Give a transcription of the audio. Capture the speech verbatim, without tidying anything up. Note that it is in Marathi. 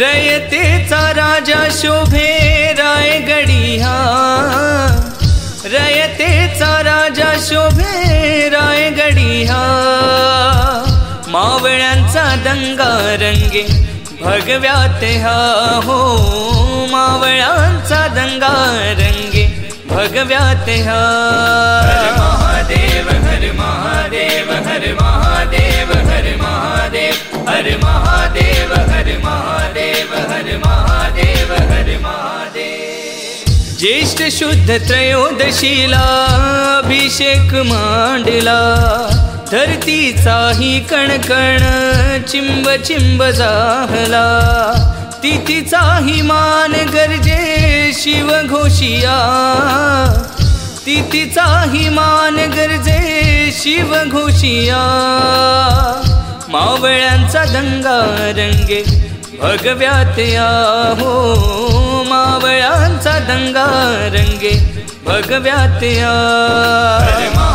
रयतेचा राजा शोभे रायगडिया, रयतेचा राजा शोभे रायगडिया, मावळ्यांचा दंगा रंगे भगव्यात हा हो, मावळ्यांचा दंगा रंगे भगव्यात हा। हर महादेव हर महादेव हर महादेव हर महादेव हर महादेव हर महादेव हर महादेव हर महादेव। ज्येष्ठ शुद्ध त्रयोदशीला अभिषेक मांडला, धरतीचाही कणकण चिंब चिंब जाहला, तिथीचाही मान गर्जे शिव घोषिया, तिथीचाही मान गर्जे शिव घोषिया, मावळ्यांचा दंगा रंगे भगव्यात या हो, मावळ्यांचा दंगा रंगे भगव्यात या।